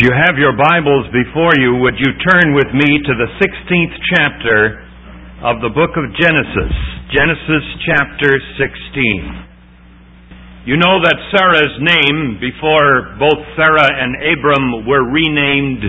If you have your Bibles before you, would you turn with me to the 16th chapter of the book of Genesis? Genesis chapter 16. You know that Sarah's name, before both Sarah and Abram were renamed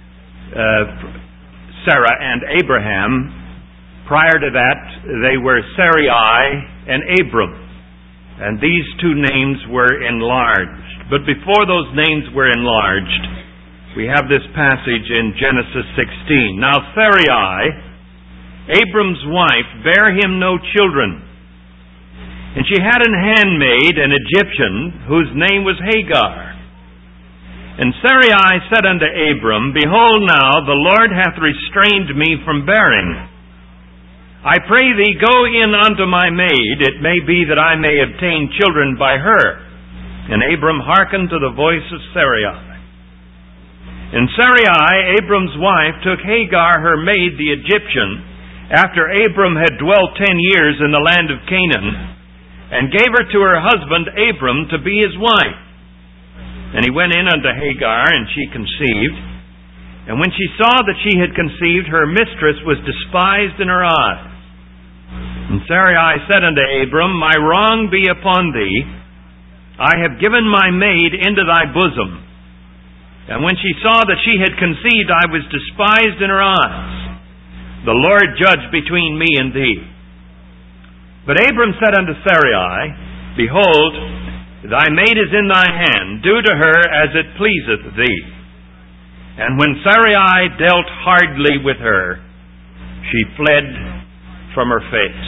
Sarah and Abraham, prior to that they were Sarai and Abram. And these two names were enlarged. But before those names were enlarged, we have this passage in Genesis 16. Now Sarai, Abram's wife, bare him no children. And she had an handmaid, an Egyptian, whose name was Hagar. And Sarai said unto Abram, Behold now, the Lord hath restrained me from bearing. I pray thee, go in unto my maid, it may be that I may obtain children by her. And Abram hearkened to the voice of Sarai. And Sarai, Abram's wife, took Hagar, her maid, the Egyptian, after Abram had dwelt 10 years in the land of Canaan, and gave her to her husband Abram to be his wife. And he went in unto Hagar, and she conceived. And when she saw that she had conceived, her mistress was despised in her eyes. And Sarai said unto Abram, My wrong be upon thee. I have given my maid into thy bosom. And when she saw that she had conceived, I was despised in her eyes. The Lord judge between me and thee. But Abram said unto Sarai, Behold, thy maid is in thy hand. Do to her as it pleaseth thee. And when Sarai dealt hardly with her, she fled from her face.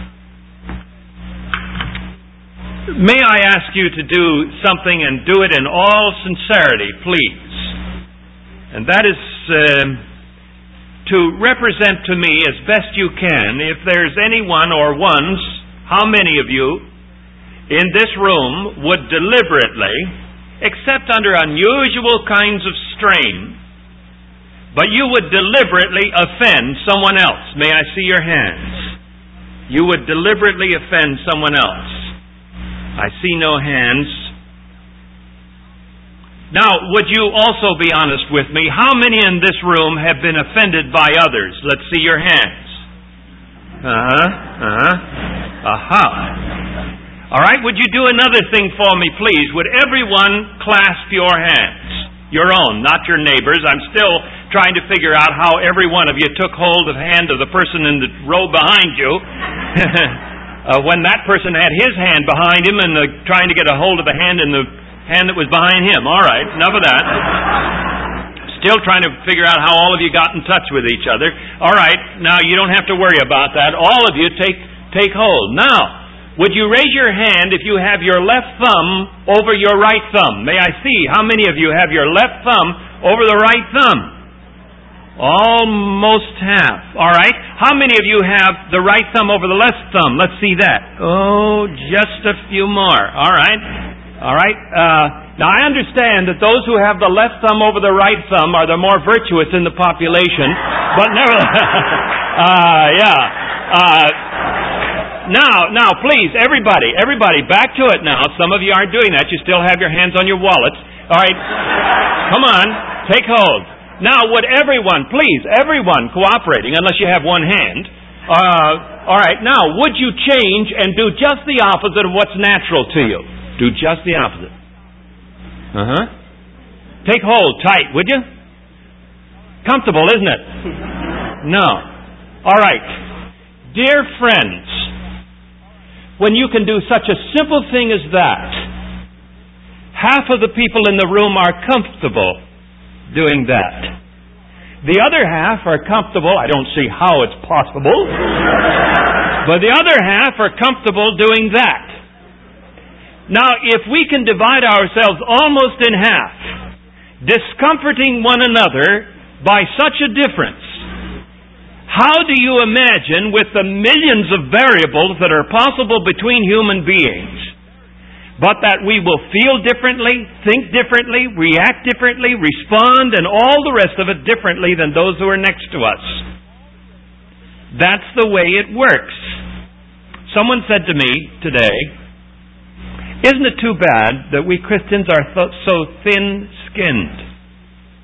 May I ask you to do something and do it in all sincerity, please. And that is to represent to me as best you can, if there's anyone or ones, how many of you in this room would deliberately, except under unusual kinds of strain, but you would deliberately offend someone else. May I see your hands? You would deliberately offend someone else. I see no hands. Now, would you also be honest with me? How many in this room have been offended by others? Let's see your hands. All right, would you do another thing for me, please? Would everyone clasp your hands? Your own, not your neighbor's. I'm still trying to figure out how every one of you took hold of the hand of the person in the row behind you. When that person had his hand behind him and trying to get a hold of the hand in the hand that was behind him. All right, enough of that. Still trying to figure out how all of you got in touch with each other. All right, now you don't have to worry about that. All of you take hold. Now, would you raise your hand if you have your left thumb over your right thumb? May I see how many of you have your left thumb over the right thumb? Almost half. All right. How many of you have the right thumb over the left thumb? Let's see that. Oh, just a few more. All right. All right. Now, I understand that those who have the left thumb over the right thumb are the more virtuous in the population. But nevertheless, Now, please, everybody, back to it now. Some of you aren't doing that. You still have your hands on your wallets. All right. Come on. Take hold. Now, would everyone cooperating, unless you have one hand, all right, now, would you change and do just the opposite of what's natural to you? Do just the opposite. Take hold tight, would you? Comfortable, isn't it? No. All right. Dear friends, when you can do such a simple thing as that, half of the people in the room are comfortable doing that. The other half are comfortable. I don't see how it's possible. But the other half are comfortable doing that. Now, if we can divide ourselves almost in half, discomforting one another by such a difference, how do you imagine, with the millions of variables that are possible between human beings, but that we will feel differently, think differently, react differently, respond, and all the rest of it differently than those who are next to us? That's the way it works. Someone said to me today, isn't it too bad that we Christians are so thin-skinned?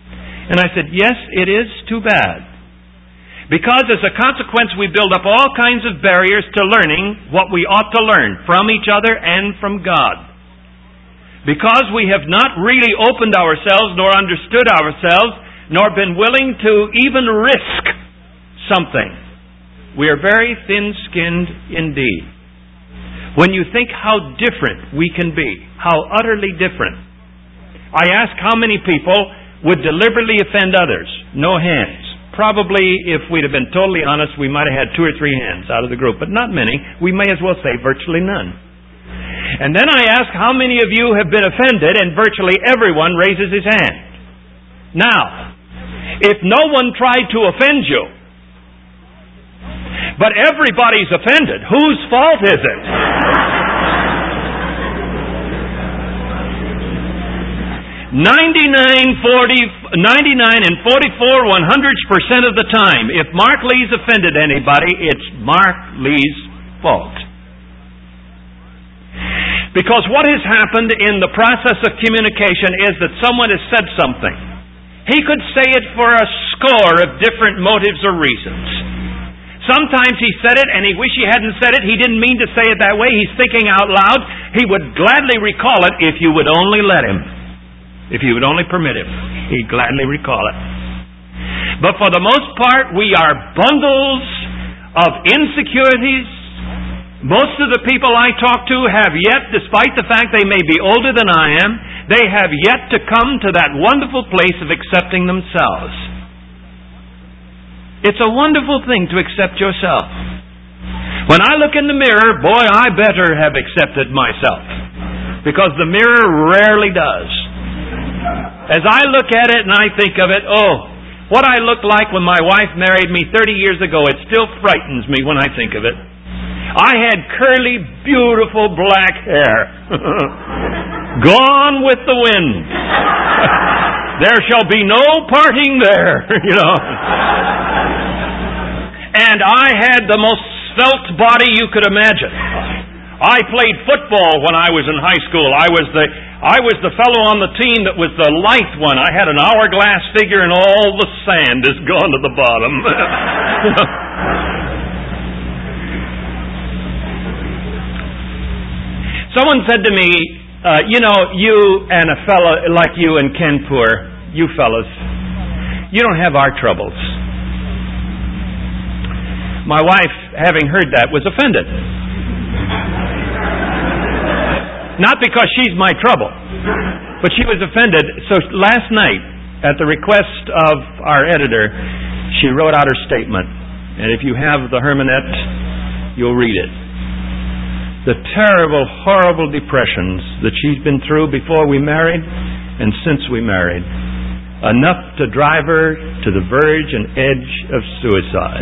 And I said, yes, it is too bad. Because as a consequence, we build up all kinds of barriers to learning what we ought to learn from each other and from God. Because we have not really opened ourselves, nor understood ourselves, nor been willing to even risk something, we are very thin-skinned indeed. When you think how different we can be, how utterly different. I ask how many people would deliberately offend others. No hands. Probably, if we'd have been totally honest, we might have had 2 or 3 hands out of the group, but not many. We may as well say virtually none. And then I ask how many of you have been offended, and virtually everyone raises his hand. Now, if no one tried to offend you, but everybody's offended, whose fault is it? 99 and 44 100% of the time, if Mark Lee's offended anybody, it's Mark Lee's fault. Because what has happened in the process of communication is that someone has said something. He could say it for a score of different motives or reasons. Sometimes he said it and he wished he hadn't said it. He didn't mean to say it that way. He's thinking out loud. He would gladly recall it if you would only let him. If you would only permit him, he'd gladly recall it. But for the most part, we are bundles of insecurities. Most of the people I talk to have yet, despite the fact they may be older than I am, they have yet to come to that wonderful place of accepting themselves. It's a wonderful thing to accept yourself. When I look in the mirror, boy, I better have accepted myself. Because the mirror rarely does. As I look at it and I think of it, what I looked like when my wife married me 30 years ago, it still frightens me when I think of it. I had curly, beautiful black hair. Gone with the wind. There shall be no parting there, And I had the most svelte body you could imagine. I played football when I was in high school. I was the fellow on the team that was the lithe one. I had an hourglass figure and all the sand is gone to the bottom. Someone said to me, you and a fellow like you in Kanpur, you fellas, you don't have our troubles. My wife, having heard that, was offended. Not because she's my trouble, but she was offended. So last night, at the request of our editor, she wrote out her statement. And if you have the Hermanette, you'll read it. The terrible, horrible depressions that she's been through before we married and since we married. Enough to drive her to the verge and edge of suicide.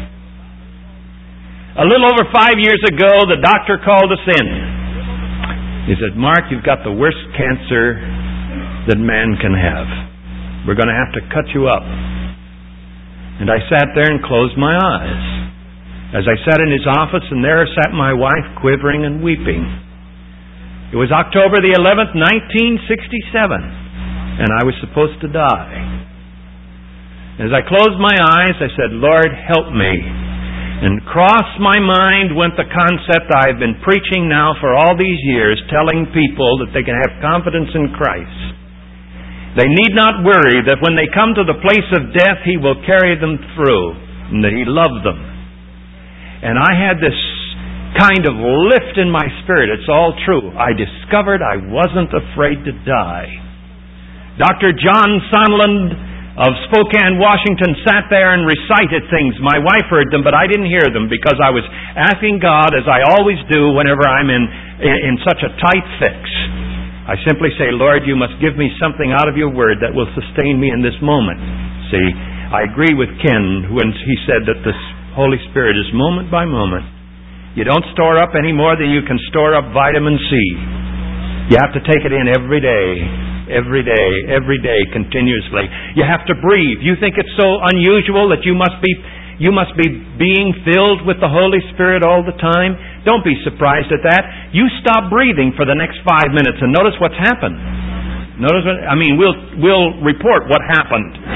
A little over 5 years ago, the doctor called us in. He said, Mark, you've got the worst cancer that man can have. We're going to have to cut you up. And I sat there and closed my eyes. As I sat in his office, and there sat my wife quivering and weeping. It was October the 11th, 1967, and I was supposed to die. As I closed my eyes, I said, Lord, help me. And across my mind went the concept I've been preaching now for all these years, telling people that they can have confidence in Christ. They need not worry that when they come to the place of death, He will carry them through, and that He loves them. And I had this kind of lift in my spirit. It's all true. I discovered I wasn't afraid to die. Dr. John Sondland of Spokane, Washington, sat there and recited things. My wife heard them, but I didn't hear them because I was asking God, as I always do whenever I'm in such a tight fix. I simply say, Lord, you must give me something out of your word that will sustain me in this moment. See, I agree with Ken when he said that the Holy Spirit is moment by moment. You don't store up any more than you can store up vitamin C. You have to take it in every day. Every day, continuously. You have to breathe. You think it's so unusual that you must be being filled with the Holy Spirit all the time? Don't be surprised at that. You stop breathing for the next 5 minutes and notice what's happened. We'll report what happened.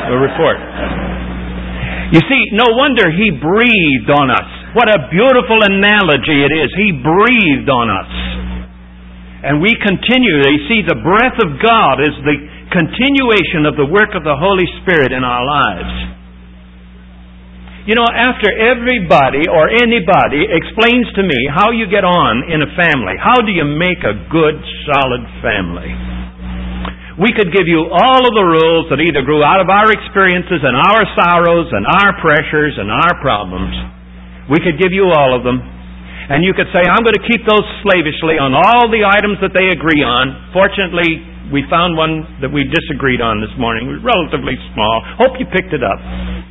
a report. You see, no wonder He breathed on us. What a beautiful analogy it is. He breathed on us. And we continue. You see, the breath of God is the continuation of the work of the Holy Spirit in our lives. You know, after everybody or anybody explains to me how you get on in a family, how do you make a good, solid family? We could give you all of the rules that either grew out of our experiences and our sorrows and our pressures and our problems. We could give you all of them. And you could say, I'm going to keep those slavishly on all the items that they agree on. Fortunately, we found one that we disagreed on this morning. It was relatively small. Hope you picked it up.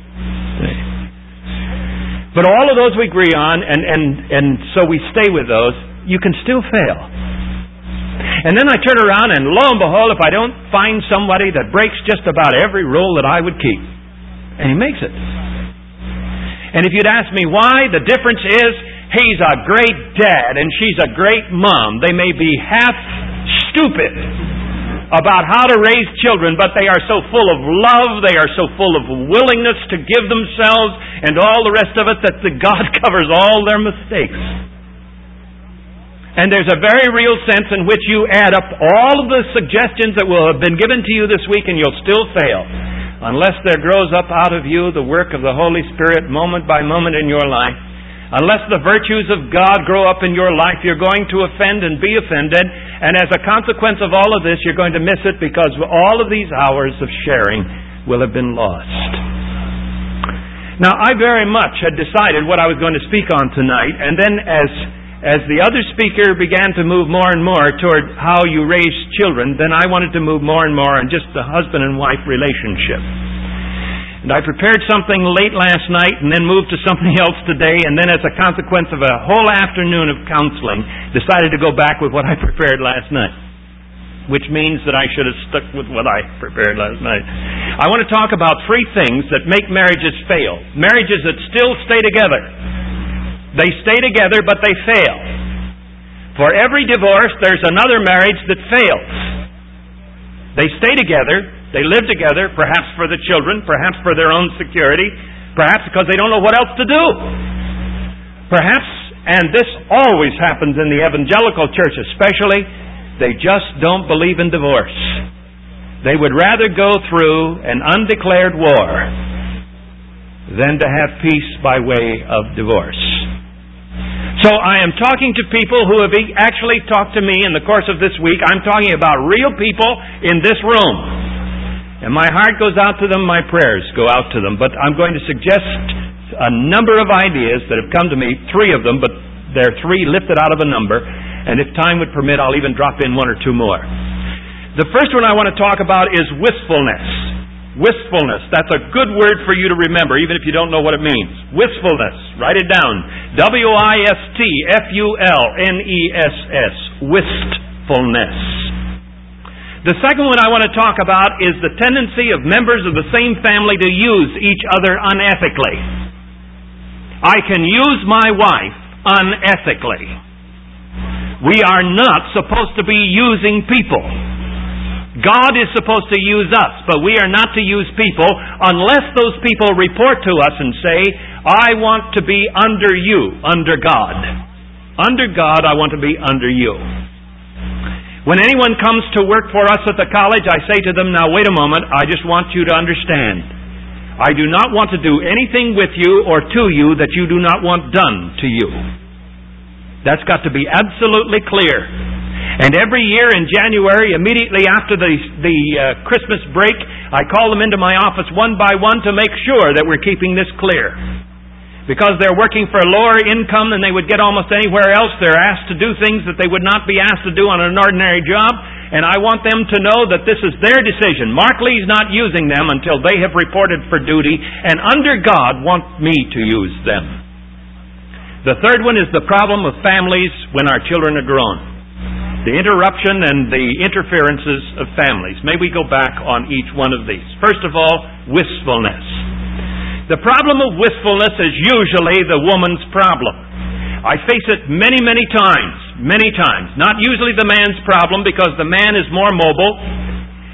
But all of those we agree on, and so we stay with those. You can still fail. And then I turn around and lo and behold, if I don't find somebody that breaks just about every rule that I would keep. And he makes it. And if you'd ask me why, the difference is he's a great dad and she's a great mom. They may be half stupid about how to raise children, but they are so full of love, they are so full of willingness to give themselves and all the rest of it that God covers all their mistakes. And there's a very real sense in which you add up all of the suggestions that will have been given to you this week and you'll still fail. Unless there grows up out of you the work of the Holy Spirit moment by moment in your life. Unless the virtues of God grow up in your life, you're going to offend and be offended. And as a consequence of all of this, you're going to miss it because all of these hours of sharing will have been lost. Now, I very much had decided what I was going to speak on tonight. And then as the other speaker began to move more and more toward how you raise children, then I wanted to move more and more on just the husband and wife relationship. And I prepared something late last night and then moved to something else today, and then as a consequence of a whole afternoon of counseling, decided to go back with what I prepared last night. Which means that I should have stuck with what I prepared last night. I want to talk about 3 things that make marriages fail. Marriages that still stay together. They stay together, but they fail. For every divorce, there's another marriage that fails. They stay together. They live together, perhaps for the children, perhaps for their own security, perhaps because they don't know what else to do. Perhaps, and this always happens in the evangelical church especially, they just don't believe in divorce. They would rather go through an undeclared war than to have peace by way of divorce. So I am talking to people who have actually talked to me in the course of this week. I'm talking about real people in this room. And my heart goes out to them, my prayers go out to them. But I'm going to suggest a number of ideas that have come to me, 3 of them, but they're 3 lifted out of a number. And if time would permit, I'll even drop in 1 or 2 more. The first one I want to talk about is wistfulness. Wistfulness. That's a good word for you to remember, even if you don't know what it means. Wistfulness. Write it down. Wistfulness. Wistfulness. The second one I want to talk about is the tendency of members of the same family to use each other unethically. I can use my wife unethically. We are not supposed to be using people. God is supposed to use us, but we are not to use people unless those people report to us and say, I want to be under you, under God. Under God, I want to be under you. When anyone comes to work for us at the college, I say to them, now wait a moment, I just want you to understand. I do not want to do anything with you or to you that you do not want done to you. That's got to be absolutely clear. And every year in January, immediately after the Christmas break, I call them into my office one by one to make sure that we're keeping this clear. Because they're working for a lower income than they would get almost anywhere else, they're asked to do things that they would not be asked to do on an ordinary job. And I want them to know that this is their decision. Mark Lee's not using them until they have reported for duty, and under God want me to use them. The third one is the problem of families when our children are grown. The interruption and the interferences of families. May we go back on each one of these. First of all, wistfulness. The problem of wistfulness is usually the woman's problem. I face it many, many times. Not usually the man's problem, because the man is more mobile.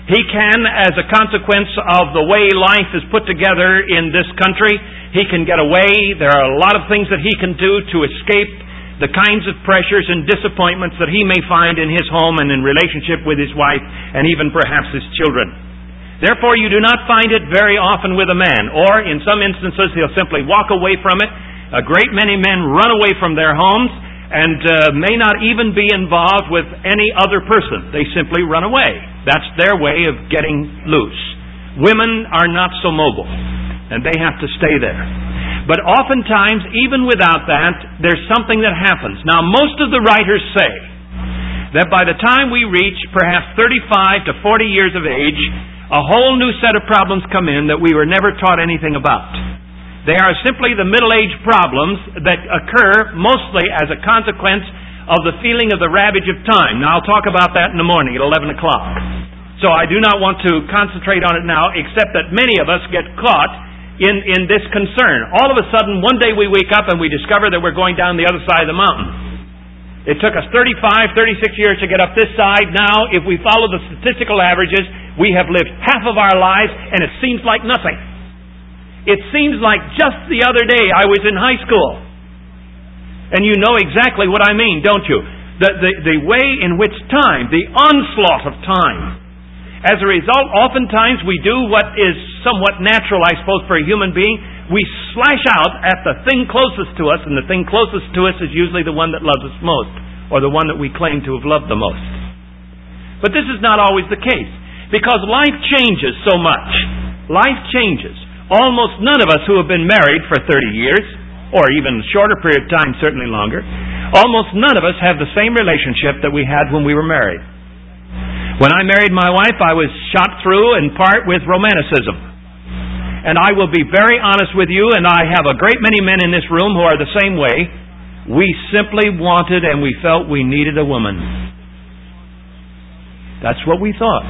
He can, as a consequence of the way life is put together in this country, he can get away. There are a lot of things that he can do to escape the kinds of pressures and disappointments that he may find in his home and in relationship with his wife and even perhaps his children. Therefore, you do not find it very often with a man, or in some instances he'll simply walk away from it. A great many men run away from their homes and may not even be involved with any other person. They simply run away. That's their way of getting loose. Women are not so mobile, and they have to stay there. But oftentimes, even without that, there's something that happens. Now, most of the writers say that by the time we reach perhaps 35 to 40 years of age, a whole new set of problems come in that we were never taught anything about. They are simply the middle-age problems that occur mostly as a consequence of the feeling of the ravage of time. Now, I'll talk about that in the morning at 11 o'clock. So I do not want to concentrate on it now, except that many of us get caught in this concern. All of a sudden, one day we wake up and we discover that we're going down the other side of the mountain. It took us 35, 36 years to get up this side. Now, if we follow the statistical averages, we have lived half of our lives, and it seems like nothing. It seems like just the other day I was in high school. And you know exactly what I mean, don't you? The way in which time, the onslaught of time. As a result, oftentimes we do what is somewhat natural, I suppose, for a human being. We slash out at the thing closest to us, and the thing closest to us is usually the one that loves us most, or the one that we claim to have loved the most. But this is not always the case, because life changes so much. Life changes. Almost none of us who have been married for 30 years, or even a shorter period of time, certainly longer, almost none of us have the same relationship that we had when we were married. When I married my wife, I was shot through in part with romanticism. And I will be very honest with you, and I have a great many men in this room who are the same way. We simply wanted and we felt we needed a woman. That's what we thought.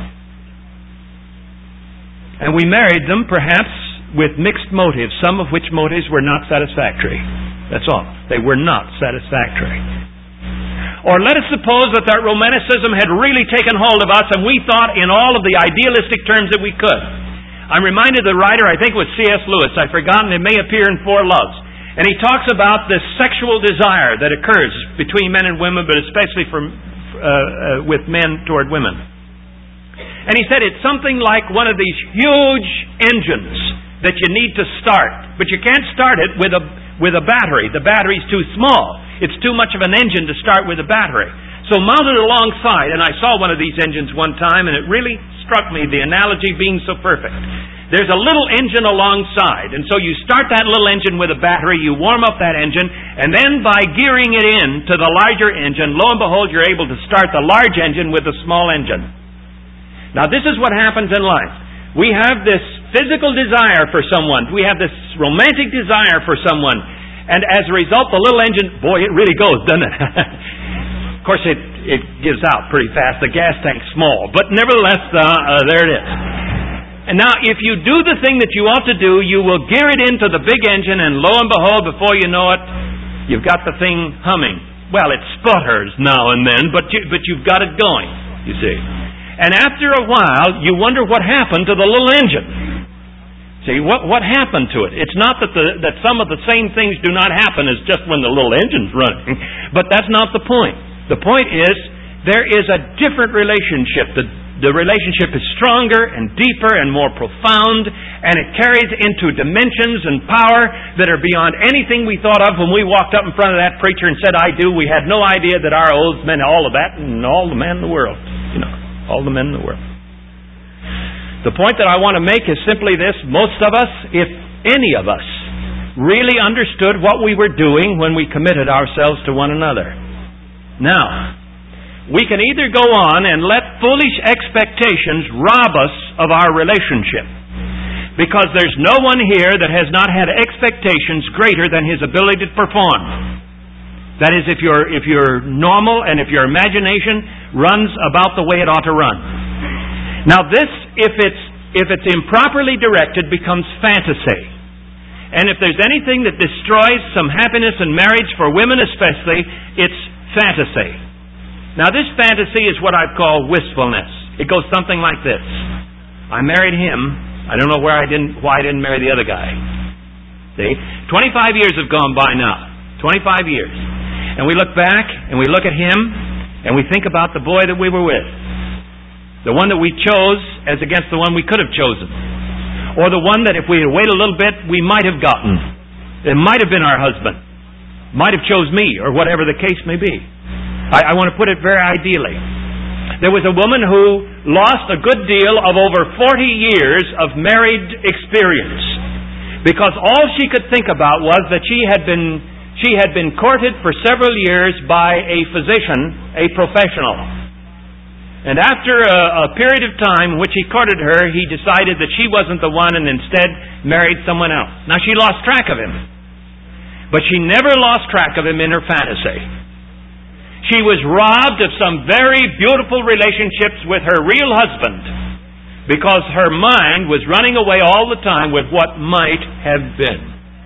And we married them perhaps with mixed motives, some of which motives were not satisfactory. That's all. They were not satisfactory. Or let us suppose that romanticism had really taken hold of us and we thought in all of the idealistic terms that we could. I'm reminded of the writer, I think it was C.S. Lewis, I've forgotten, it may appear in Four Loves. And he talks about this sexual desire that occurs between men and women, but especially with men toward women. And he said it's something like one of these huge engines that you need to start. But you can't start it with a battery. The battery's too small. It's too much of an engine to start with a battery. So mounted alongside, and I saw one of these engines one time, and it really struck me, the analogy being so perfect. There's a little engine alongside, and so you start that little engine with a battery, you warm up that engine, and then by gearing it in to the larger engine, lo and behold, you're able to start the large engine with the small engine. Now this is what happens in life. We have this physical desire for someone. We have this romantic desire for someone. And as a result, the little engine, boy, it really goes, doesn't it? Of course, it gives out pretty fast. The gas tank's small. But nevertheless, there it is. And now, if you do the thing that you ought to do, you will gear it into the big engine, and lo and behold, before you know it, you've got the thing humming. Well, it sputters now and then, but you've got it going, you see. And after a while, you wonder what happened to the little engine. See, what happened to it? It's not that some of the same things do not happen as just when the little engine's running, but that's not the point. The point is, there is a different relationship. The relationship is stronger and deeper and more profound, and it carries into dimensions and power that are beyond anything we thought of when we walked up in front of that preacher and said, I do. We had no idea that our oaths meant all of that and all the men in the world. You know, all the men in the world. The point that I want to make is simply this. Most of us, if any of us, really understood what we were doing when we committed ourselves to one another. Now, we can either go on and let foolish expectations rob us of our relationship, because there's no one here that has not had expectations greater than his ability to perform. That is, if you're normal and if your imagination runs about the way it ought to run. Now this, if it's improperly directed, becomes fantasy. And if there's anything that destroys some happiness in marriage, for women especially, it's fantasy. Now this fantasy is what I call wistfulness. It goes something like this. I married him. I don't know why I didn't marry the other guy. See? 25 years have gone by now. 25 years. And we look back, and we look at him, and we think about the boy that we were with. The one that we chose as against the one we could have chosen. Or the one that if we had waited a little bit, we might have gotten. It might have been our husband. Might have chose me, or whatever the case may be. I want to put it very ideally. There was a woman who lost a good deal of over 40 years of married experience because all she could think about was that she had been courted for several years by a physician, a professional. And after a period of time in which he courted her, he decided that she wasn't the one and instead married someone else. Now she lost track of him, but she never lost track of him in her fantasy. She was robbed of some very beautiful relationships with her real husband because her mind was running away all the time with what might have been.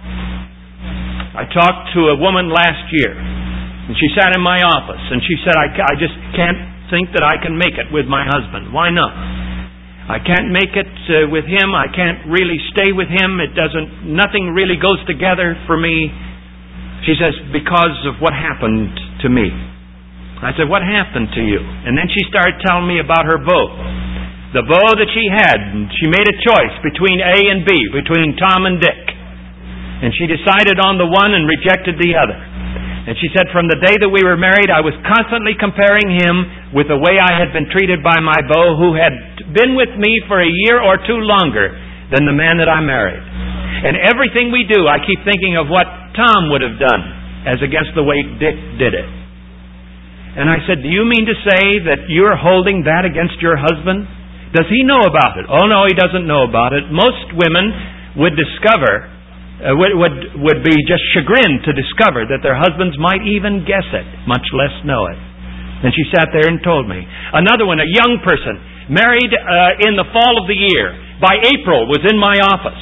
I talked to a woman last year, and she sat in my office, and she said, I just can't think that I can make it with my husband. Why not? I can't make it with him. I can't really stay with him. Nothing really goes together for me. She says, because of what happened to me. I said, what happened to you? And then she started telling me about her beau. The beau that she had. And she made a choice between A and B, between Tom and Dick. And she decided on the one and rejected the other. And she said, from the day that we were married, I was constantly comparing him with the way I had been treated by my beau, who had been with me for a year or two longer than the man that I married. And everything we do, I keep thinking of what Tom would have done as against the way Dick did it. And I said, do you mean to say that you're holding that against your husband? Does he know about it? Oh, no, he doesn't know about it. Most women would discover, would be just chagrined to discover that their husbands might even guess it, much less know it. And she sat there and told me. Another one, a young person, married in the fall of the year. By April, was in my office.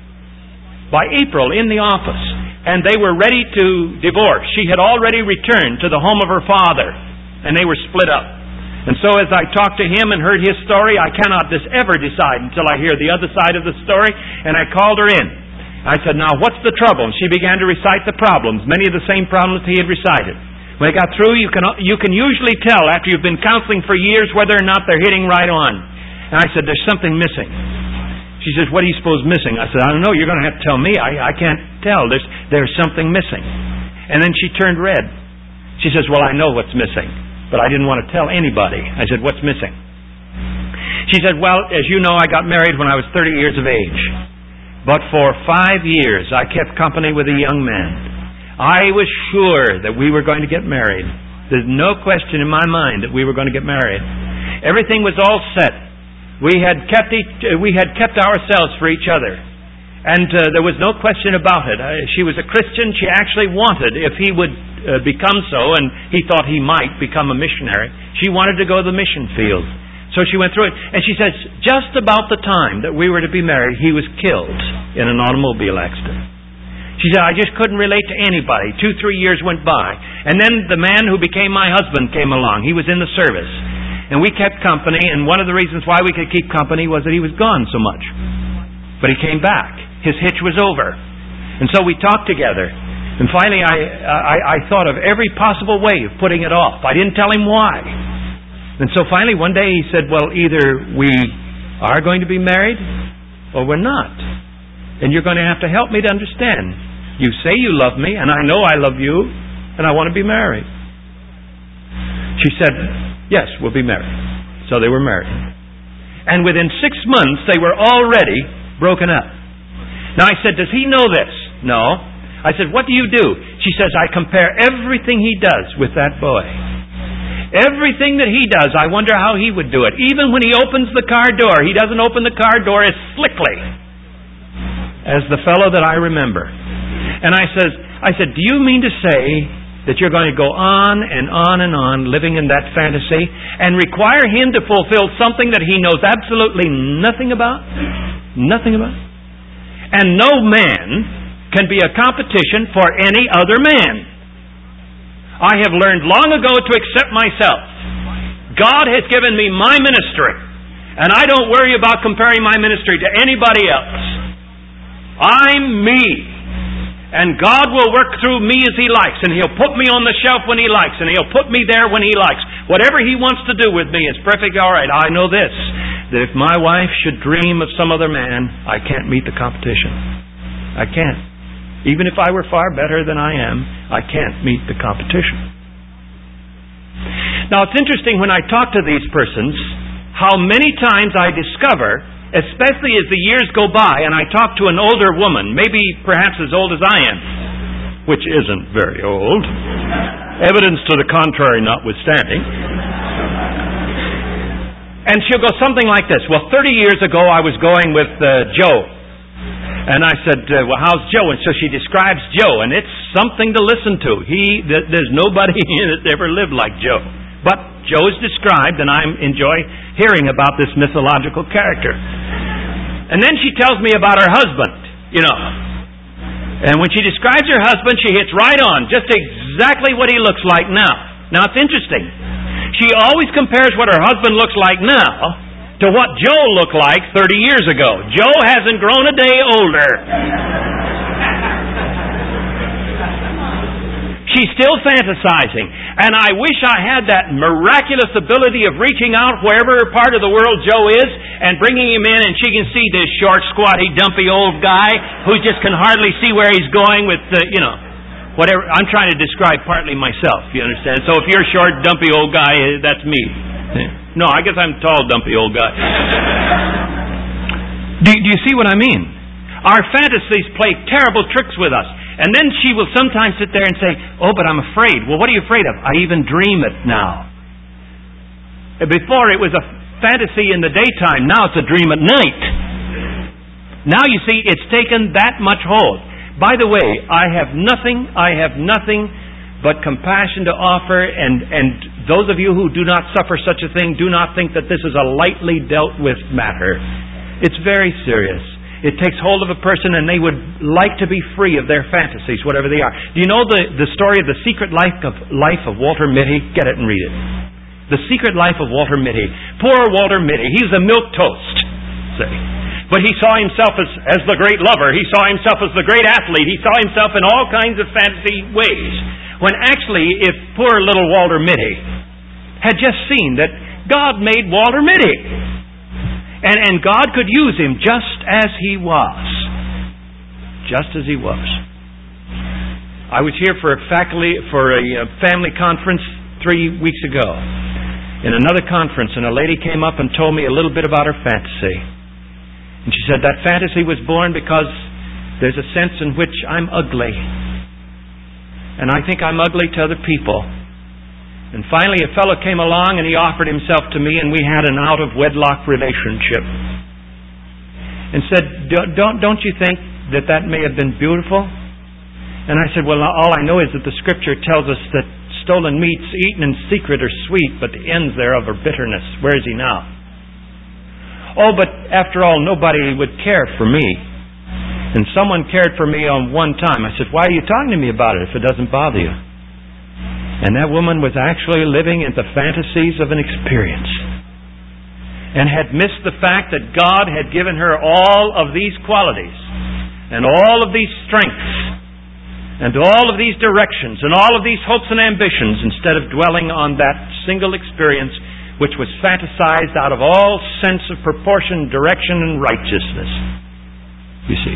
By April, in the office. And they were ready to divorce. She had already returned to the home of her father, and they were split up. And so as I talked to him and heard his story, I cannot ever decide until I hear the other side of the story, and I called her in. I said, now what's the trouble? And she began to recite the problems, many of the same problems he had recited. When I got through, you can usually tell after you've been counseling for years whether or not they're hitting right on. And I said, there's something missing. She says, what do you suppose missing? I said, I don't know. You're going to have to tell me. I can't tell. There's something missing. And then she turned red. She says, well, I know what's missing, but I didn't want to tell anybody. I said, what's missing? She said, well, as you know, I got married when I was 30 years of age. But for 5 years, I kept company with a young man. I was sure that we were going to get married. There's no question in my mind that we were going to get married. Everything was all set. We had kept ourselves for each other. And there was no question about it. She was a Christian. She actually wanted, if he would become so, and he thought he might become a missionary, she wanted to go to the mission field. So she went through it. And she says, just about the time that we were to be married, he was killed in an automobile accident. She said, I just couldn't relate to anybody. 2-3 years went by. And then the man who became my husband came along. He was in the service. And we kept company, and one of the reasons why we could keep company was that he was gone so much. But he came back. His hitch was over. And so we talked together. And finally I thought of every possible way of putting it off. I didn't tell him why. And so finally one day he said, well, either we are going to be married or we're not. And you're going to have to help me to understand. You say you love me, and I know I love you, and I want to be married. She said, yes, we'll be married. So they were married. And within 6 months, they were already broken up. Now I said, does he know this? No. I said, what do you do? She says, I compare everything he does with that boy. Everything that he does, I wonder how he would do it. Even when he opens the car door, he doesn't open the car door as slickly as the fellow that I remember. And I said, do you mean to say that you're going to go on and on and on living in that fantasy and require him to fulfill something that he knows absolutely nothing about? Nothing about? And no man can be a competition for any other man. I have learned long ago to accept myself. God has given me my ministry. And I don't worry about comparing my ministry to anybody else. I'm me. And God will work through me as He likes. And He'll put me on the shelf when He likes. And He'll put me there when He likes. Whatever He wants to do with me is perfectly all right. I know this, that if my wife should dream of some other man, I can't meet the competition. I can't. Even if I were far better than I am, I can't meet the competition. Now it's interesting when I talk to these persons, how many times I discover, especially as the years go by, and I talk to an older woman, maybe perhaps as old as I am, which isn't very old, evidence to the contrary notwithstanding, and she'll go something like this. Well, 30 years ago I was going with Joe. And I said, well, how's Joe? And so she describes Joe, and it's something to listen to. There's nobody that's ever lived like Joe. But Joe is described, and I enjoy hearing about this mythological character. And then she tells me about her husband, And when she describes her husband, she hits right on, just exactly what he looks like now. Now, it's interesting. She always compares what her husband looks like now to what Joe looked like 30 years ago. Joe hasn't grown a day older. She's still fantasizing. And I wish I had that miraculous ability of reaching out wherever part of the world Joe is and bringing him in, and she can see this short, squatty, dumpy old guy who just can hardly see where he's going with, whatever. I'm trying to describe partly myself, you understand? So if you're a short, dumpy old guy, that's me. No, I guess I'm a tall, dumpy old guy. Do you see what I mean? Our fantasies play terrible tricks with us. And then she will sometimes sit there and say, oh, but I'm afraid. Well, what are you afraid of? I even dream it now. Before it was a fantasy in the daytime. Now it's a dream at night. Now you see, it's taken that much hold. By the way, I have nothing but compassion to offer, and those of you who do not suffer such a thing, do not think that this is a lightly dealt with matter. It's very serious. It takes hold of a person, and they would like to be free of their fantasies, whatever they are. Do you know the story of the secret life of Walter Mitty? Get it and read it. The secret life of Walter Mitty. Poor Walter Mitty. He was a milquetoast, say. But he saw himself as the great lover. He saw himself as the great athlete. He saw himself in all kinds of fantasy ways. When actually, if poor little Walter Mitty had just seen that God made Walter Mitty, and God could use him just as he was. Just as he was. I was here for a family conference 3 weeks ago. In another conference, and a lady came up and told me a little bit about her fantasy. And she said that fantasy was born because there's a sense in which I'm ugly. And I think I'm ugly to other people. And finally a fellow came along and he offered himself to me, and we had an out-of-wedlock relationship. And said, don't you think that may have been beautiful? And I said, well, all I know is that the Scripture tells us that stolen meats eaten in secret are sweet, but the ends thereof are bitterness. Where is he now? Oh, but after all, nobody would care for me. And someone cared for me on one time. I said, why are you talking to me about it if it doesn't bother you? And that woman was actually living in the fantasies of an experience, and had missed the fact that God had given her all of these qualities, and all of these strengths, and all of these directions, and all of these hopes and ambitions, instead of dwelling on that single experience which was fantasized out of all sense of proportion, direction, and righteousness. You see.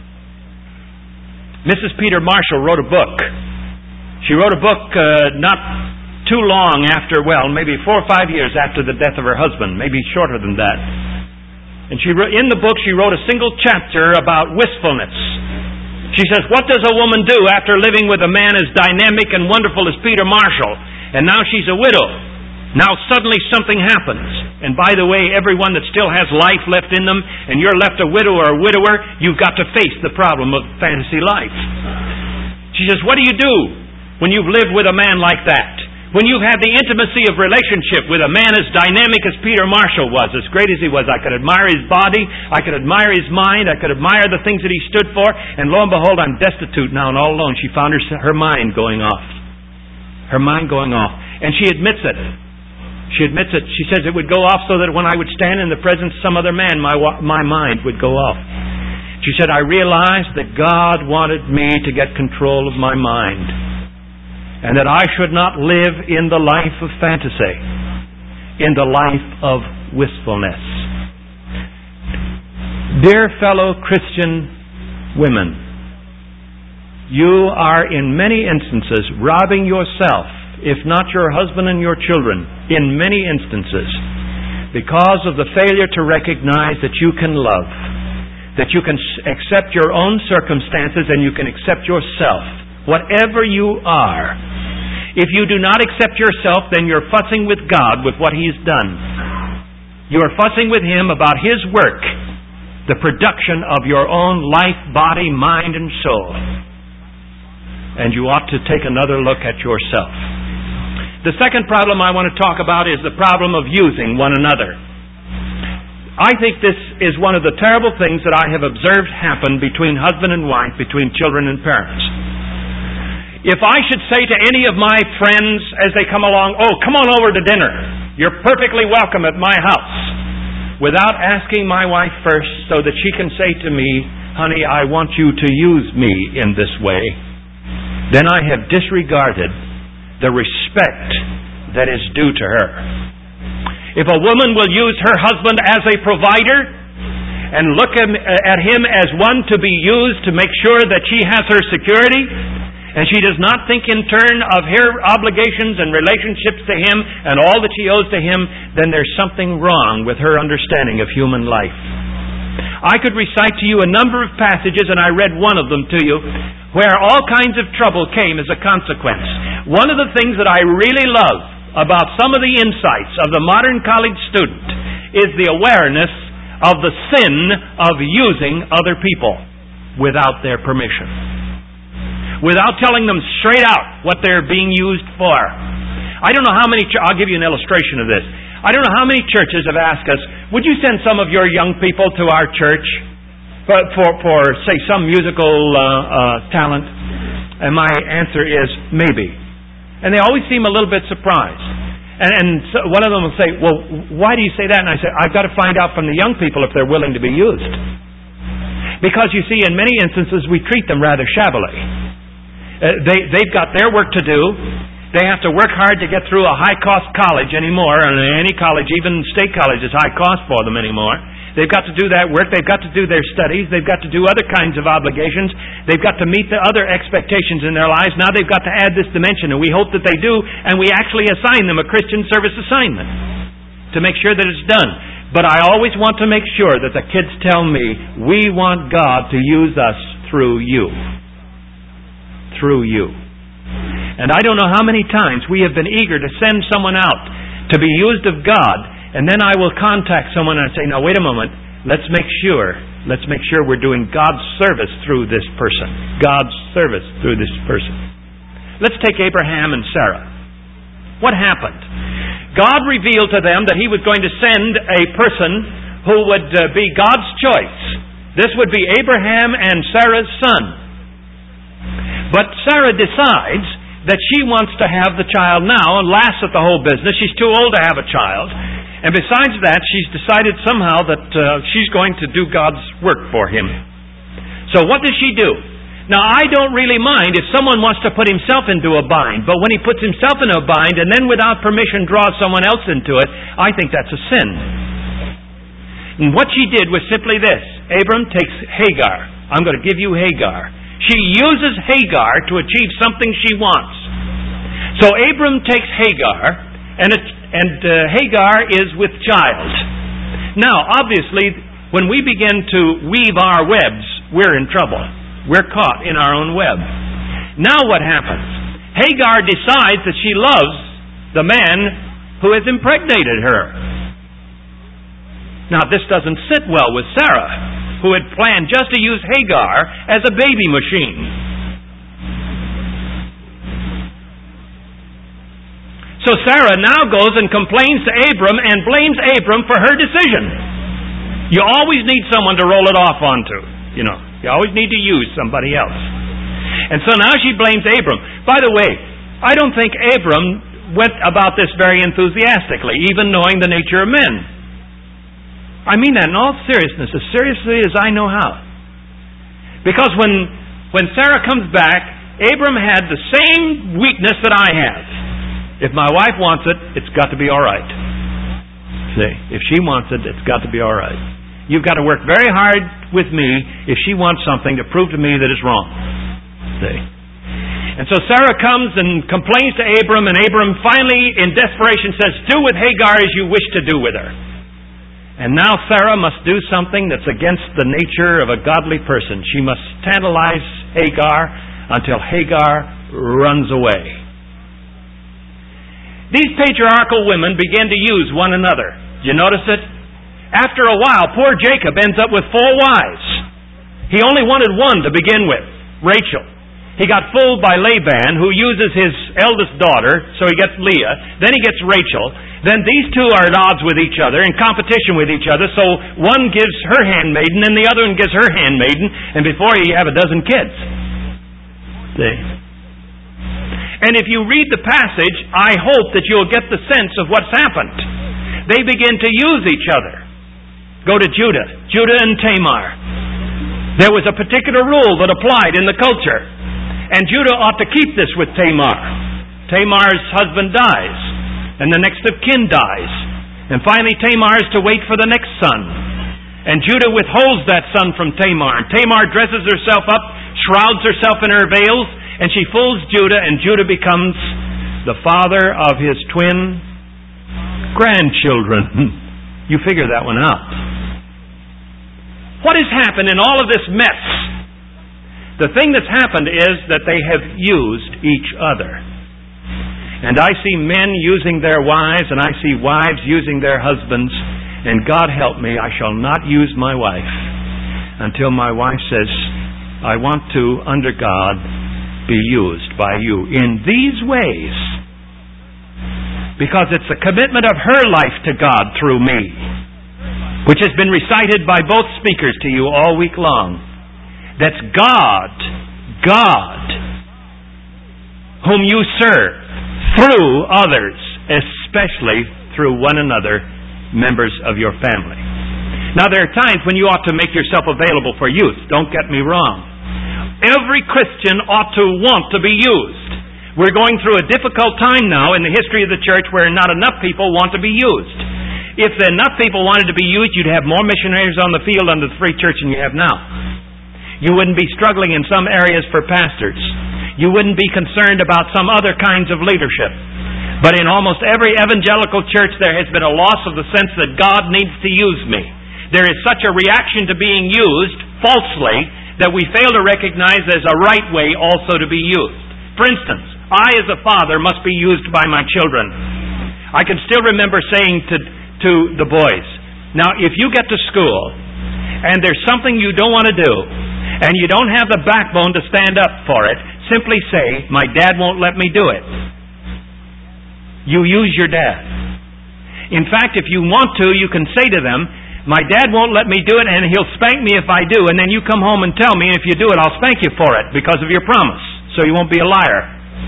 Mrs. Peter Marshall wrote a book. She wrote a book not too long after, maybe 4 or 5 years after the death of her husband, maybe shorter than that. And in the book she wrote a single chapter about wistfulness. She says, what does a woman do after living with a man as dynamic and wonderful as Peter Marshall? And now she's a widow. Now suddenly something happens. And by the way, everyone that still has life left in them, and you're left a widow or a widower, you've got to face the problem of fantasy life. She says, what do you do when you've lived with a man like that? When you've had the intimacy of relationship with a man as dynamic as Peter Marshall was, as great as he was. I could admire his body, I could admire his mind, I could admire the things that he stood for, and lo and behold, I'm destitute now and all alone. She found her mind going off. Her mind going off. And she admits it. She admits it. She says it would go off so that when I would stand in the presence of some other man, my mind would go off. She said, I realized that God wanted me to get control of my mind, and that I should not live in the life of fantasy, in the life of wistfulness. Dear fellow Christian women, you are in many instances robbing yourself, if not your husband and your children, in many instances, because of the failure to recognize that you can love, that you can accept your own circumstances and you can accept yourself, whatever you are. If you do not accept yourself, then you're fussing with God with what He's done. You're fussing with Him about His work, the production of your own life, body, mind, and soul. And you ought to take another look at yourself. The second problem I want to talk about is the problem of using one another. I think this is one of the terrible things that I have observed happen between husband and wife, between children and parents. If I should say to any of my friends as they come along, oh, come on over to dinner, you're perfectly welcome at my house, without asking my wife first so that she can say to me, honey, I want you to use me in this way, then I have disregarded the respect that is due to her. If a woman will use her husband as a provider and look at him as one to be used to make sure that she has her security, and she does not think in turn of her obligations and relationships to him and all that she owes to him, then there's something wrong with her understanding of human life. I could recite to you a number of passages, and I read one of them to you, where all kinds of trouble came as a consequence. One of the things that I really love about some of the insights of the modern college student is the awareness of the sin of using other people without their permission, without telling them straight out what they're being used for. I don't know how many, I'll give you an illustration of this. I don't know how many churches have asked us, would you send some of your young people to our church for say, some musical talent? And my answer is, maybe. And they always seem a little bit surprised. And so one of them will say, well, why do you say that? And I say, I've got to find out from the young people if they're willing to be used. Because you see, in many instances, we treat them rather shabbily. They've got their work to do. They have to work hard to get through a high-cost college anymore, and any college, even state college, is high cost for them anymore. They've got to do that work. They've got to do their studies. They've got to do other kinds of obligations. They've got to meet the other expectations in their lives. Now they've got to add this dimension, and we hope that they do, and we actually assign them a Christian service assignment to make sure that it's done. But I always want to make sure that the kids tell me, we want God to use us through you. Through you. And I don't know how many times we have been eager to send someone out to be used of God, and then I will contact someone and say, now wait a moment, let's make sure we're doing God's service through this person. God's service through this person. Let's take Abraham and Sarah. What happened? God revealed to them that He was going to send a person who would be God's choice. This would be Abraham and Sarah's son. But Sarah decides that she wants to have the child now and laughs at the whole business. She's too old to have a child. And besides that, she's decided somehow that she's going to do God's work for him. So what does she do? Now, I don't really mind if someone wants to put himself into a bind, but when he puts himself in a bind and then without permission draws someone else into it, I think that's a sin. And what she did was simply this. Abram takes Hagar. I'm going to give you Hagar. She uses Hagar to achieve something she wants. So Abram takes Hagar, and Hagar is with child. Now, obviously, when we begin to weave our webs, we're in trouble. We're caught in our own web. Now what happens? Hagar decides that she loves the man who has impregnated her. Now, this doesn't sit well with Sarah, who had planned just to use Hagar as a baby machine. So Sarah now goes and complains to Abram and blames Abram for her decision. You always need someone to roll it off onto, you know. You always need to use somebody else. And so now she blames Abram. By the way, I don't think Abram went about this very enthusiastically, even knowing the nature of men. I mean that in all seriousness, as seriously as I know how. Because when Sarah comes back, Abram had the same weakness that I have. If my wife wants it, it's got to be all right. See, if she wants it, it's got to be all right. You've got to work very hard with me if she wants something to prove to me that it's wrong. See? And so Sarah comes and complains to Abram, and Abram finally, in desperation, says, "Do with Hagar as you wish to do with her." And now Sarah must do something that's against the nature of a godly person. She must tantalize Hagar until Hagar runs away. These patriarchal women begin to use one another. You notice it? After a while, poor Jacob ends up with 4 wives. He only wanted one to begin with, Rachel. He got fooled by Laban, who uses his eldest daughter, so he gets Leah. Then he gets Rachel. Then these two are at odds with each other, in competition with each other, so one gives her handmaiden, and the other one gives her handmaiden, and before you have a dozen kids. See? And if you read the passage, I hope that you'll get the sense of what's happened. They begin to use each other. Go to Judah and Tamar. There was a particular rule that applied in the culture. And Judah ought to keep this with Tamar. Tamar's husband dies, and the next of kin dies. And finally Tamar is to wait for the next son. And Judah withholds that son from Tamar. And Tamar dresses herself up, shrouds herself in her veils, and she fools Judah, and Judah becomes the father of his twin grandchildren. You figure that one out. What has happened in all of this mess? The thing that's happened is that they have used each other. And I see men using their wives, and I see wives using their husbands, and God help me, I shall not use my wife until my wife says, "I want to, under God, be used by you in these ways." Because it's a commitment of her life to God through me, which has been recited by both speakers to you all week long. That's God, whom you serve through others, especially through one another, members of your family. Now there are times when you ought to make yourself available for use. Don't get me wrong. Every Christian ought to want to be used. We're going through a difficult time now in the history of the church where not enough people want to be used. If enough people wanted to be used, you'd have more missionaries on the field under the free church than you have now. You wouldn't be struggling in some areas for pastors. You wouldn't be concerned about some other kinds of leadership. But in almost every evangelical church there has been a loss of the sense that God needs to use me. There is such a reaction to being used falsely that we fail to recognize there's a right way also to be used. For instance, I as a father must be used by my children. I can still remember saying to the boys, now if you get to school and there's something you don't want to do, and you don't have the backbone to stand up for it, simply say, "My dad won't let me do it." You use your dad. In fact, if you want to, you can say to them, "My dad won't let me do it, and he'll spank me if I do," and then you come home and tell me, and if you do it, I'll spank you for it because of your promise, so you won't be a liar.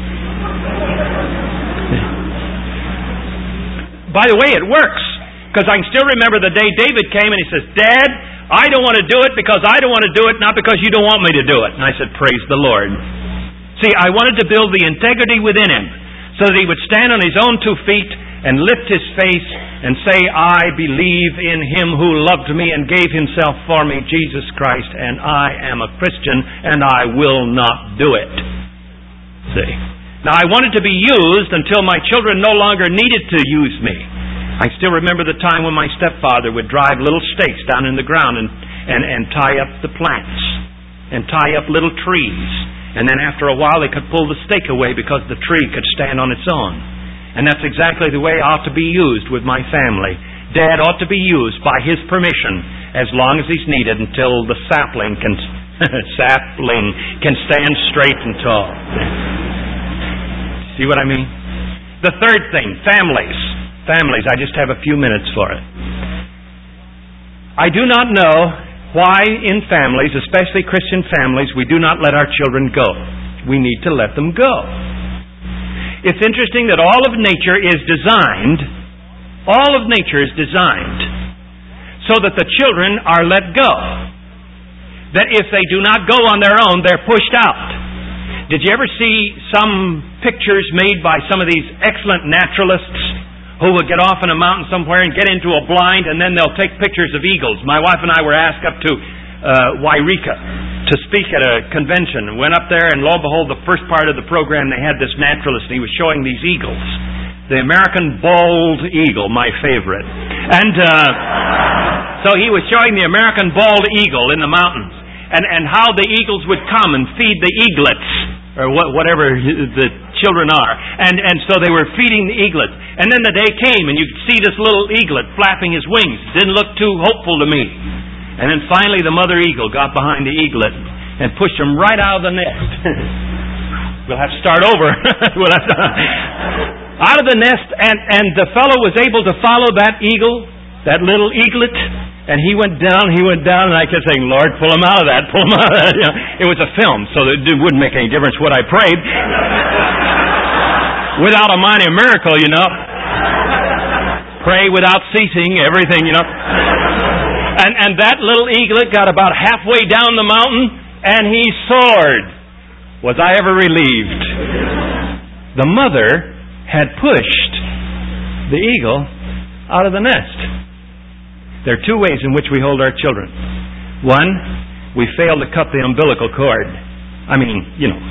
By the way, it works, because I can still remember the day David came and he says, "Dad, I don't want to do it because I don't want to do it, not because you don't want me to do it." And I said, "Praise the Lord." See, I wanted to build the integrity within him so that he would stand on his own 2 feet and lift his face and say, "I believe in him who loved me and gave himself for me, Jesus Christ, and I am a Christian and I will not do it." See? Now I wanted to be used until my children no longer needed to use me. I still remember the time when my stepfather would drive little stakes down in the ground and tie up the plants and tie up little trees. And then after a while they could pull the stake away because the tree could stand on its own. And that's exactly the way I ought to be used with my family. Dad ought to be used by his permission as long as he's needed until the sapling can stand straight and tall. See what I mean? The third thing, families. Families, I just have a few minutes for it. I do not know why in families, especially Christian families, we do not let our children go. We need to let them go. It's interesting that all of nature is designed so that the children are let go. That if they do not go on their own, they're pushed out. Did you ever see some pictures made by some of these excellent naturalists who would get off in a mountain somewhere and get into a blind, and then they'll take pictures of eagles? My wife and I were asked up to Wairika to speak at a convention. Went up there, and lo and behold, the first part of the program, they had this naturalist, and he was showing these eagles. The American bald eagle, my favorite. And so he was showing the American bald eagle in the mountains, and how the eagles would come and feed the eaglets, or whatever the children are. And so they were feeding the eaglets. And then the day came, and you could see this little eaglet flapping his wings. Didn't look too hopeful to me. And then finally the mother eagle got behind the eaglet and pushed him right out of the nest. We'll have to start over. Out of the nest, and the fellow was able to follow that eagle, that little eaglet, and he went down, and I kept saying, Lord, pull him out of that, pull him out of that. You know, it was a film, so it wouldn't make any difference what I prayed. Without a mighty miracle, you know. Pray without ceasing, everything, you know. And that little eaglet got about halfway down the mountain, and he soared. Was I ever relieved? The mother had pushed the eagle out of the nest. There are two ways in which we hold our children. One, we fail to cut the umbilical cord. I mean, you know,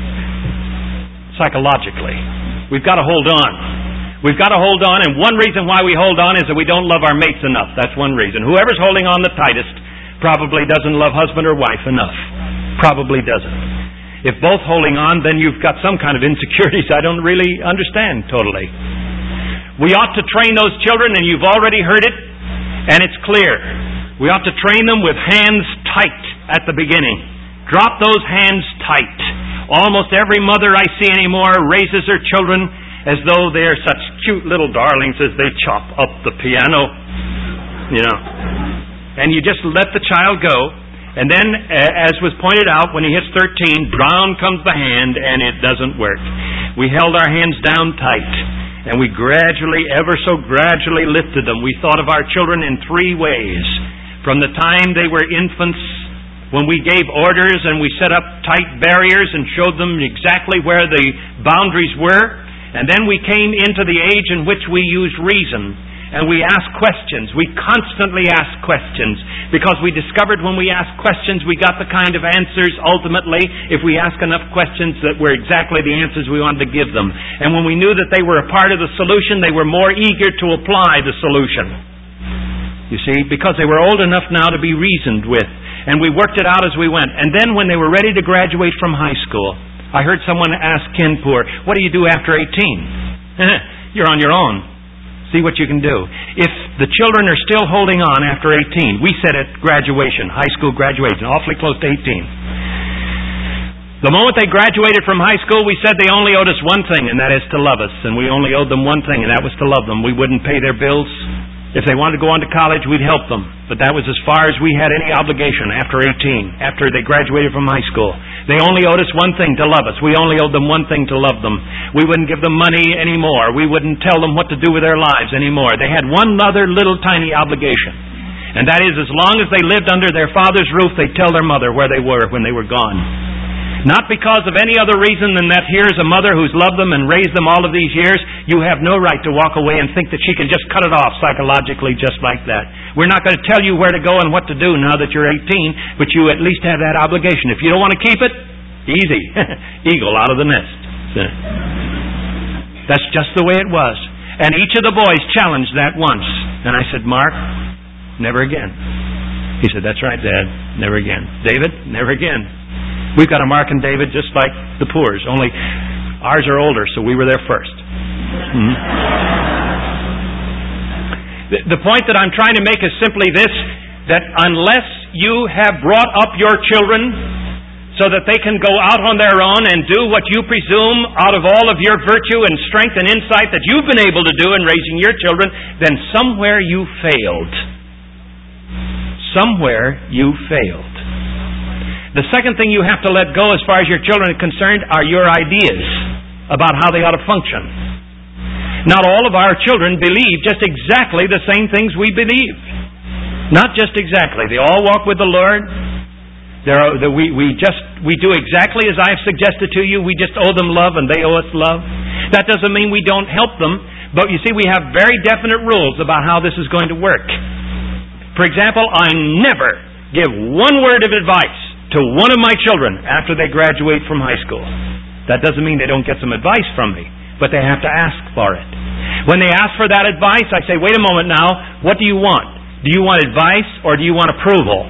psychologically. We've got to hold on. We've got to hold on, and one reason why we hold on is that we don't love our mates enough. That's one reason. Whoever's holding on the tightest probably doesn't love husband or wife enough. Probably doesn't. If both holding on, then you've got some kind of insecurities I don't really understand totally. We ought to train those children, and you've already heard it, and it's clear. We ought to train them with hands tight at the beginning. Drop those hands tight. Almost every mother I see anymore raises her children as though they're such cute little darlings as they chop up the piano. You know. And you just let the child go. And then, as was pointed out, when he hits 13, down comes the hand, and it doesn't work. We held our hands down tight, and we gradually, ever so gradually lifted them. We thought of our children in three ways. From the time they were infants, when we gave orders and we set up tight barriers and showed them exactly where the boundaries were, and then we came into the age in which we used reason. And we ask questions. We constantly ask questions. Because we discovered when we asked questions, we got the kind of answers, ultimately, if we ask enough questions that were exactly the answers we wanted to give them. And when we knew that they were a part of the solution, they were more eager to apply the solution. You see, because they were old enough now to be reasoned with. And we worked it out as we went. And then when they were ready to graduate from high school, I heard someone ask Ken Poor, what do you do after 18? You're on your own. See what you can do. If the children are still holding on after 18, we said at graduation, high school graduation, awfully close to 18. The moment they graduated from high school, we said they only owed us one thing, and that is to love us. And we only owed them one thing, and that was to love them. We wouldn't pay their bills. If they wanted to go on to college, we'd help them. But that was as far as we had any obligation after 18, after they graduated from high school. They only owed us one thing, to love us. We only owed them one thing, to love them. We wouldn't give them money anymore. We wouldn't tell them what to do with their lives anymore. They had one other little tiny obligation. And that is, as long as they lived under their father's roof, they'd tell their mother where they were when they were gone. Not because of any other reason than that here's a mother who's loved them and raised them all of these years. You have no right to walk away and think that she can just cut it off psychologically just like that. We're not going to tell you where to go and what to do now that you're 18, but you at least have that obligation. If you don't want to keep it, easy. Eagle out of the nest. That's just the way it was. And each of the boys challenged that once. And I said, Mark, never again. He said, that's right, Dad, never again. David, never again. We've got a Mark and David just like the Poors, only ours are older, so we were there first. The point that I'm trying to make is simply this, that unless you have brought up your children so that they can go out on their own and do what you presume out of all of your virtue and strength and insight that you've been able to do in raising your children, then somewhere you failed. Somewhere you failed. The second thing you have to let go as far as your children are concerned are your ideas. about how they ought to function. Not all of our children believe just exactly the same things we believe. Not just exactly. They all walk with the Lord. We do exactly as I've suggested to you. We just owe them love and they owe us love. That doesn't mean we don't help them, but you see, we have very definite rules about how this is going to work. For example, I never give one word of advice to one of my children after they graduate from high school. That doesn't mean they don't get some advice from me, but they have to ask for it. When they ask for that advice, I say, wait a moment now, what do you want? Do you want advice or do you want approval?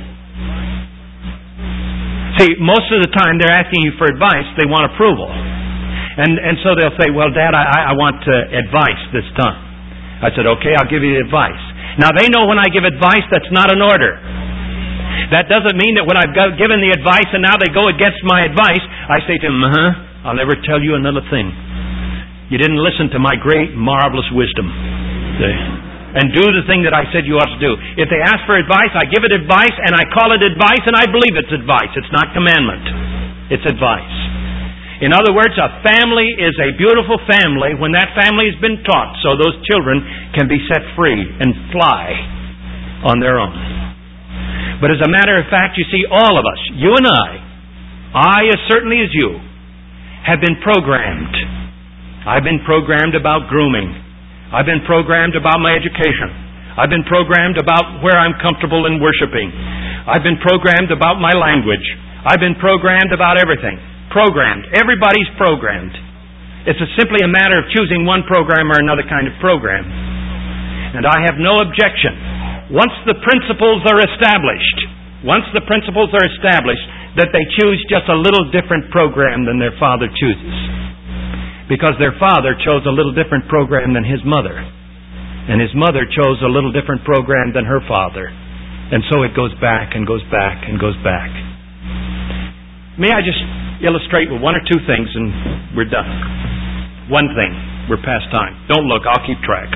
See, most of the time they're asking you for advice, they want approval. And so they'll say, well, Dad, I want advice this time. I said, okay, I'll give you the advice. Now they know when I give advice, that's not an order. That doesn't mean that when I've given the advice and now they go against my advice, I say to them, I'll never tell you another thing. You didn't listen to my great, marvelous wisdom. And do the thing that I said you ought to do. If they ask for advice, I give it advice, and I call it advice, and I believe it's advice. It's not commandment. It's advice. In other words, a family is a beautiful family when that family has been taught so those children can be set free and fly on their own. But as a matter of fact, you see, all of us, you and I as certainly as you, have been programmed. I've been programmed about grooming. I've been programmed about my education. I've been programmed about where I'm comfortable in worshiping. I've been programmed about my language. I've been programmed about everything. Programmed. Everybody's programmed. It's simply a matter of choosing one program or another kind of program. And I have no objection. Once the principles are established, that they choose just a little different program than their father chooses. Because their father chose a little different program than his mother. And his mother chose a little different program than her father. And so it goes back and goes back and goes back. May I just illustrate with one or two things and we're done. One thing. We're past time. Don't look, I'll keep track.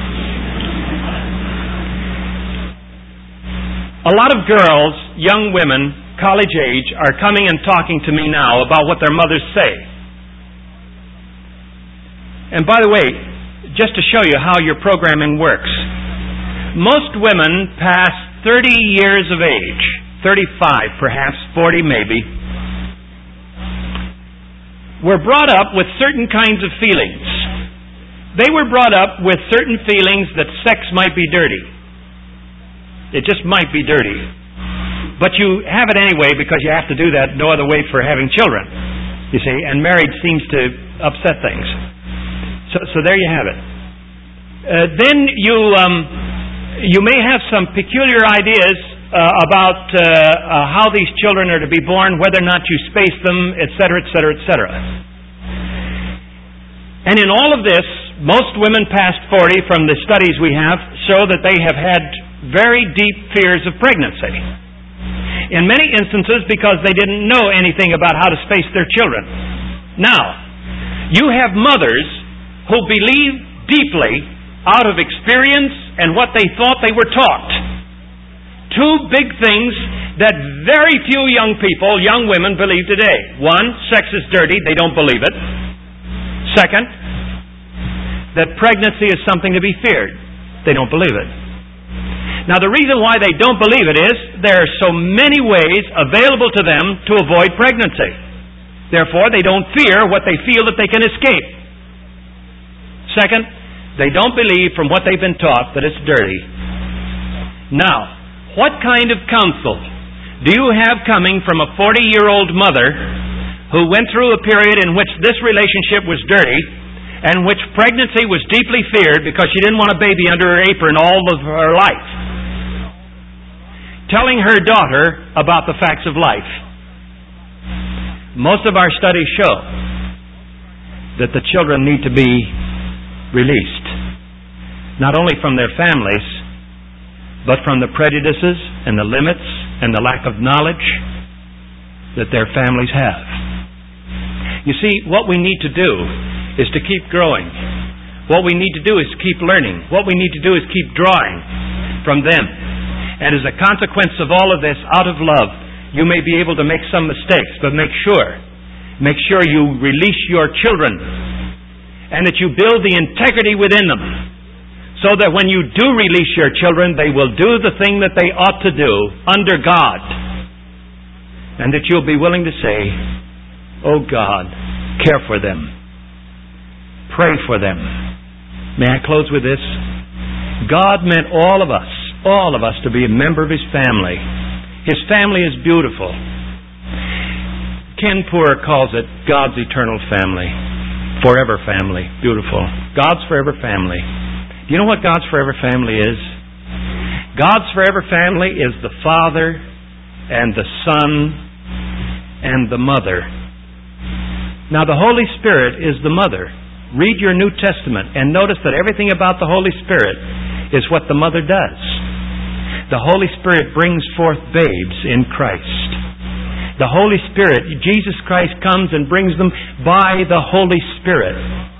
A lot of girls, young women, college age, are coming and talking to me now about what their mothers say. And by the way, just to show you how your programming works, most women past 30 years of age, 35 perhaps, 40 maybe, were brought up with certain kinds of feelings. They were brought up with certain feelings that sex might be dirty. It just might be dirty. But you have it anyway because you have to do that no other way for having children, you see, and marriage seems to upset things. So there you have it. Then you may have some peculiar ideas about how these children are to be born, whether or not you space them, etc., etc., etc. And in all of this, most women past 40, from the studies we have, show that they have had very deep fears of pregnancy. In many instances, because they didn't know anything about how to space their children. Now, you have mothers who believe deeply out of experience and what they thought they were taught. Two big things that very few young people, young women, believe today. One, sex is dirty. They don't believe it. Second, that pregnancy is something to be feared. They don't believe it. Now, the reason why they don't believe it is there are so many ways available to them to avoid pregnancy. Therefore, they don't fear what they feel that they can escape. Second, they don't believe from what they've been taught that it's dirty. Now, what kind of counsel do you have coming from a 40-year-old mother who went through a period in which this relationship was dirty and which pregnancy was deeply feared because she didn't want a baby under her apron all of her life, telling her daughter about the facts of life? Most of our studies show that the children need to be released, not only from their families, but from the prejudices and the limits and the lack of knowledge that their families have. You see, what we need to do is to keep growing. What we need to do is keep learning. What we need to do is keep drawing from them. And as a consequence of all of this, out of love, you may be able to make some mistakes, but make sure Make sure you release your children and that you build the integrity within them so that when you do release your children, they will do the thing that they ought to do under God. And that you'll be willing to say, "Oh God, care for them. Pray for them." May I close with this? God meant all of us to be a member of His family. His family is beautiful. Ken Poor calls it God's eternal family. Forever family. Beautiful. God's forever family. Do you know what God's forever family is? God's forever family is the Father and the Son and the Mother. Now the Holy Spirit is the Mother. Read your New Testament and notice that everything about the Holy Spirit is what the Mother does. The Holy Spirit brings forth babes in Christ. The Holy Spirit, Jesus Christ comes and brings them by the Holy Spirit.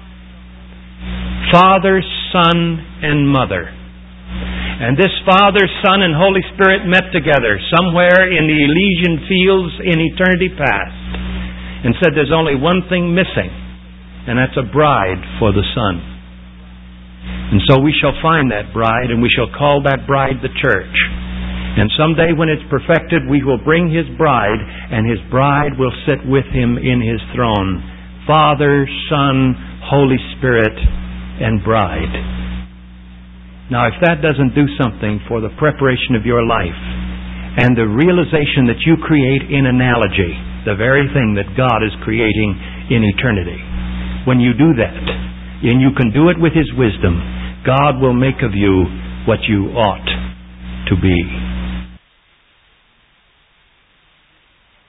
Father, Son, and Mother. And this Father, Son, and Holy Spirit met together somewhere in the Elysian fields in eternity past and said there's only one thing missing, and that's a bride for the Son. And so we shall find that bride, and we shall call that bride the church. And someday when it's perfected, we will bring His bride, and His bride will sit with Him in His throne. Father, Son, Holy Spirit, and bride. Now, if that doesn't do something for the preparation of your life, and the realization that you create in analogy, the very thing that God is creating in eternity, when you do that, and you can do it with His wisdom, God will make of you what you ought to be.